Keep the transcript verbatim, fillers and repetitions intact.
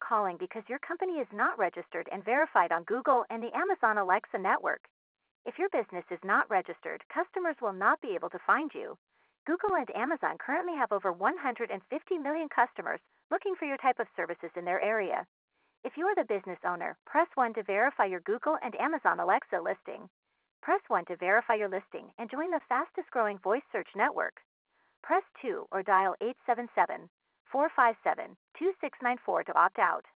calling because your company is not registered and verified on Google and the Amazon Alexa network. If your business is not registered, customers will not be able to find you. Google and Amazon currently have over one hundred fifty million customers looking for your type of services in their area. If you are the business owner, press one to verify your Google and Amazon Alexa listing. Press one to verify your listing and join the fastest growing voice search network. Press two or dial eight seven seven, four five seven, two six nine four to opt out.